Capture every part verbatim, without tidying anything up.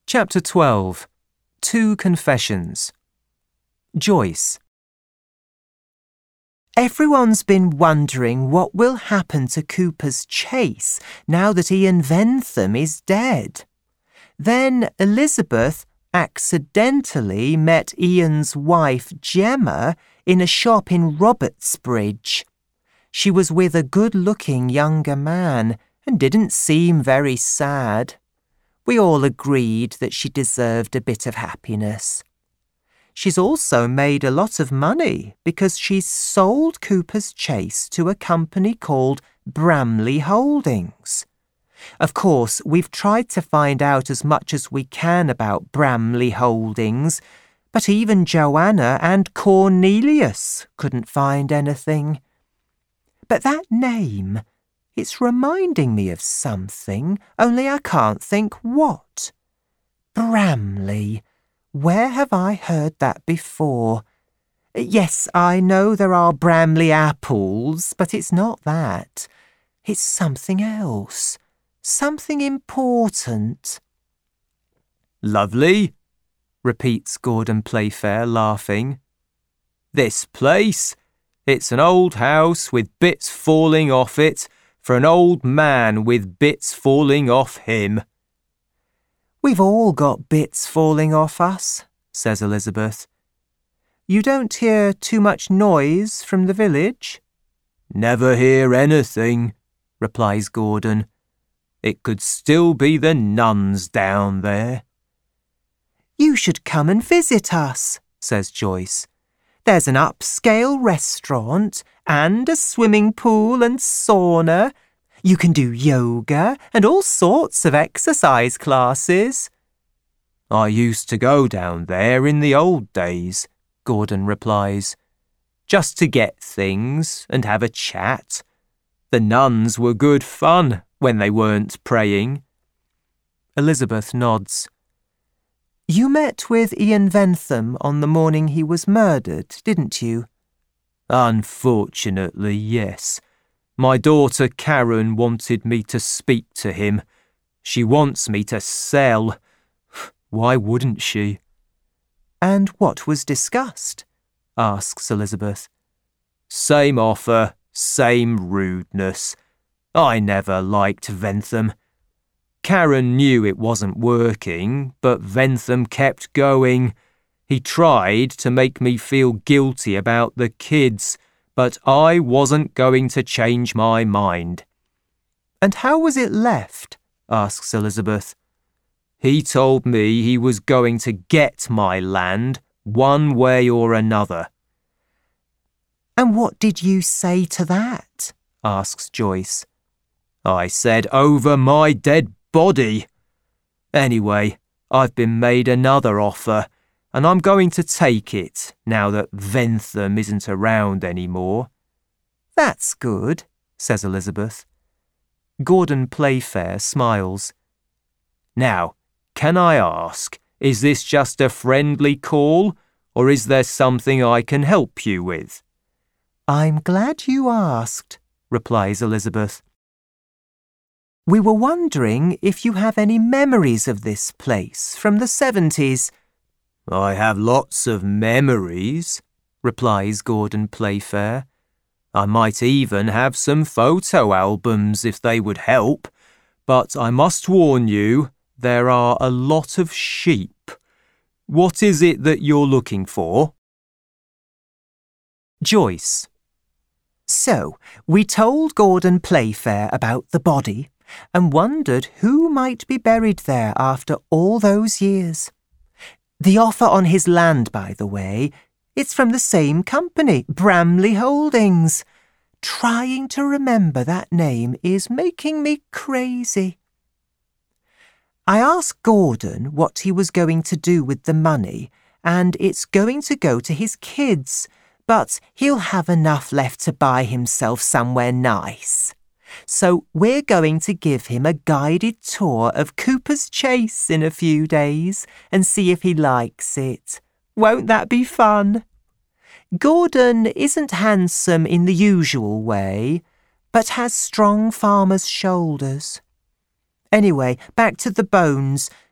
Chapter twelve. Two Confessions. Joyce. Everyone's been wondering what will happen to Cooper's Chase now that Ian Ventham is dead. Then Elizabeth accidentally met Ian's wife Gemma in a shop in Robertsbridge. She was with a good-looking younger man and didn't seem very sad. We all agreed that she deserved a bit of happiness. She's also made a lot of money because she's sold Cooper's Chase to a company called Bramley Holdings. Of course, we've tried to find out as much as we can about Bramley Holdings, but even Joanna and Cornelius couldn't find anything. But that name, it's reminding me of something, only I can't think what. Bramley. Where have I heard that before? Yes, I know there are Bramley apples, but it's not that. It's something else. Something important. Lovely, repeats Gordon Playfair, laughing. This place? It's an old house with bits falling off it for an old man with bits falling off him. We've all got bits falling off us, says Elizabeth. You don't hear too much noise from the village? Never hear anything, replies Gordon. It could still be the nuns down there. You should come and visit us, says Joyce. There's an upscale restaurant and a swimming pool and sauna. You can do yoga and all sorts of exercise classes. I used to go down there in the old days, Gordon replies, just to get things and have a chat. The nuns were good fun when they weren't praying. Elizabeth nods. You met with Ian Ventham on the morning he was murdered, didn't you? Unfortunately, yes. My daughter Karen wanted me to speak to him. She wants me to sell. Why wouldn't she? And what was discussed? Asks Elizabeth. Same offer, same rudeness. I never liked Ventham. Karen knew it wasn't working, but Ventham kept going. He tried to make me feel guilty about the kids, but I wasn't going to change my mind. And how was it left? Asks Elizabeth. He told me he was going to get my land one way or another. And what did you say to that? Asks Joyce. I said over my dead body. Anyway, I've been made another offer, and I'm going to take it now that Ventham isn't around anymore. That's good, says Elizabeth. Gordon Playfair smiles. Now, can I ask, is this just a friendly call, or is there something I can help you with? I'm glad you asked, replies Elizabeth. We were wondering if you have any memories of this place from the seventies. I have lots of memories, replies Gordon Playfair. I might even have some photo albums if they would help, but I must warn you, there are a lot of sheep. What is it that you're looking for? Joyce. So, we told Gordon Playfair about the body and wondered who might be buried there after all those years. The offer on his land, by the way, it's from the same company, Bramley Holdings. Trying to remember that name is making me crazy. I asked Gordon what he was going to do with the money, and it's going to go to his kids, but he'll have enough left to buy himself somewhere nice. So we're going to give him a guided tour of Cooper's Chase in a few days and see if he likes it. Won't that be fun? Gordon isn't handsome in the usual way, but has strong farmer's shoulders. Anyway, back to the bones.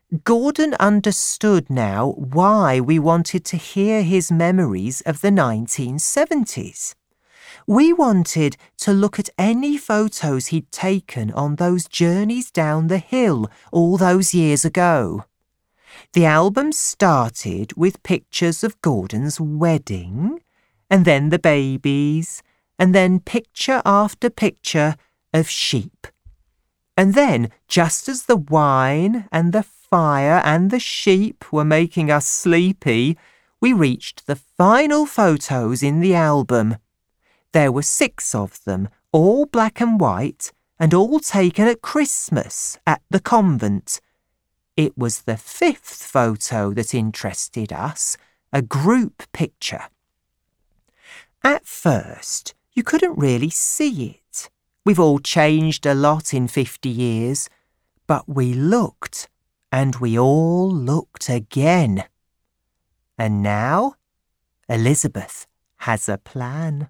Gordon understood now why we wanted to hear his memories of the nineteen seventies. We wanted to look at any photos he'd taken on those journeys down the hill all those years ago. The album started with pictures of Gordon's wedding, and then the babies, and then picture after picture of sheep. And then, just as the wine and the fire and the sheep were making us sleepy, we reached the final photos in the album. There were six of them, all black and white, and all taken at Christmas at the convent. It was the fifth photo that interested us, a group picture. At first, you couldn't really see it. We've all changed a lot in fifty years, but we looked, and we all looked again. And now, Elizabeth has a plan.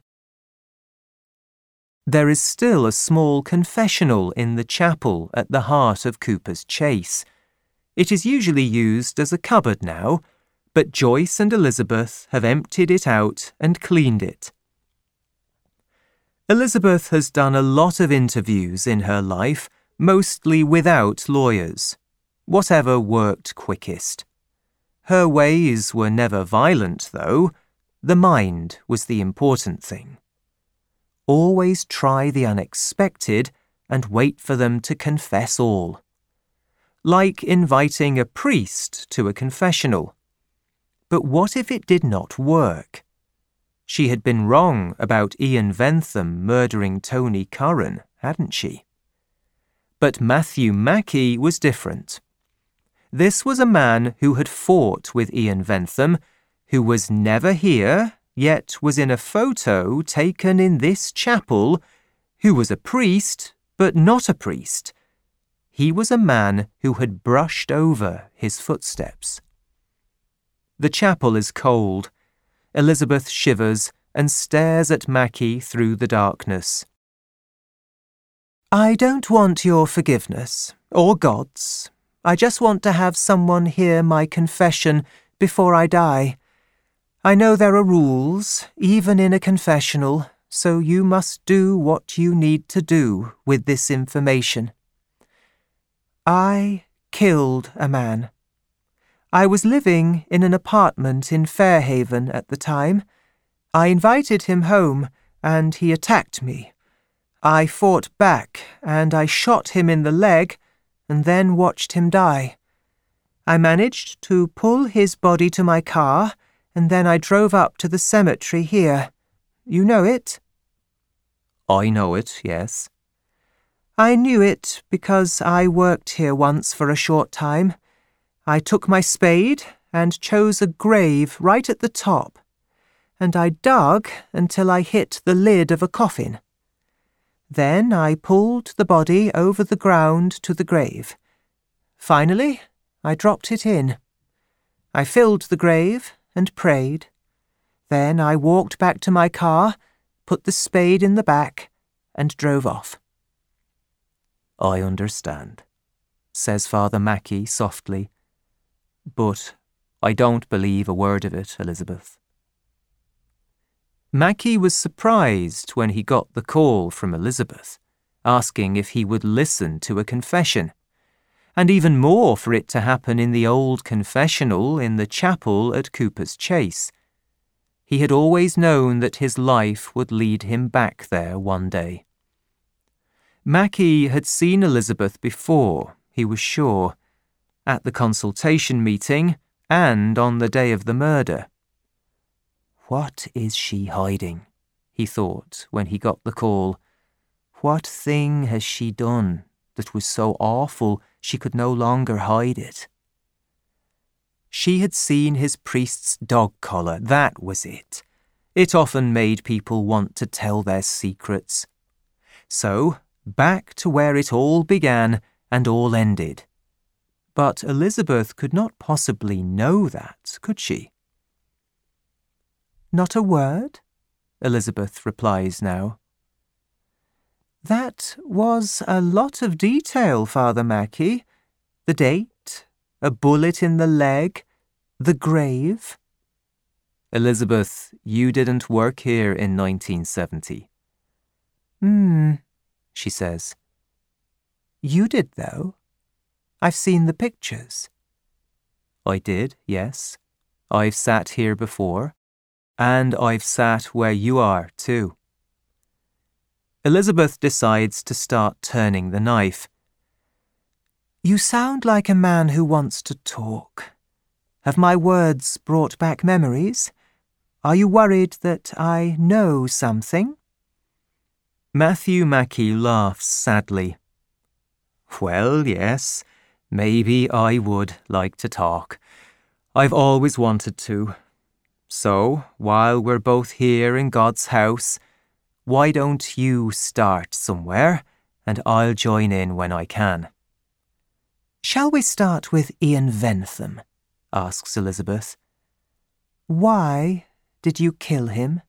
There is still a small confessional in the chapel at the heart of Cooper's Chase. It is usually used as a cupboard now, but Joyce and Elizabeth have emptied it out and cleaned it. Elizabeth has done a lot of interviews in her life, mostly without lawyers. Whatever worked quickest. Her ways were never violent, though. The mind was the important thing. Always try the unexpected and wait for them to confess all. Like inviting a priest to a confessional. But what if it did not work? She had been wrong about Ian Ventham murdering Tony Curran, hadn't she? But Matthew Mackey was different. This was a man who had fought with Ian Ventham, who was never here, yet was in a photo taken in this chapel, who was a priest, but not a priest. He was a man who had brushed over his footsteps. The chapel is cold. Elizabeth shivers and stares at Mackey through the darkness. I don't want your forgiveness, or God's. I just want to have someone hear my confession before I die. I know there are rules, even in a confessional, so you must do what you need to do with this information. I killed a man. I was living in an apartment in Fairhaven at the time. I invited him home, and he attacked me. I fought back, and I shot him in the leg, and then watched him die. I managed to pull his body to my car, and then I drove up to the cemetery here. You know it? I know it, yes. I knew it because I worked here once for a short time. I took my spade and chose a grave right at the top, and I dug until I hit the lid of a coffin. Then I pulled the body over the ground to the grave. Finally, I dropped it in. I filled the grave and prayed. Then I walked back to my car, put the spade in the back, and drove off. I understand, says Father Mackey softly. But I don't believe a word of it, Elizabeth. Mackey was surprised when he got the call from Elizabeth, asking if he would listen to a confession, and even more for it to happen in the old confessional in the chapel at Cooper's Chase. He had always known that his life would lead him back there one day. Mackey had seen Elizabeth before, he was sure, at the consultation meeting and on the day of the murder. What is she hiding? He thought when he got the call. What thing has she done that was so awful she could no longer hide it? She had seen his priest's dog collar, that was it. It often made people want to tell their secrets. So, back to where it all began and all ended. But Elizabeth could not possibly know that, could she? Not a word, Elizabeth replies now. That was a lot of detail, Father Mackey. The date, a bullet in the leg, the grave? Elizabeth, you didn't work here in nineteen seventy. Hmm, she says. You did, though. I've seen the pictures. I did, yes. I've sat here before. And I've sat where you are, too. Elizabeth decides to start turning the knife. You sound like a man who wants to talk. Have my words brought back memories? Are you worried that I know something? Matthew Mackey laughs sadly. Well, yes, maybe I would like to talk. I've always wanted to. So, while we're both here in God's house, why don't you start somewhere, and I'll join in when I can. Shall we start with Ian Ventham? Asks Elizabeth. Why did you kill him?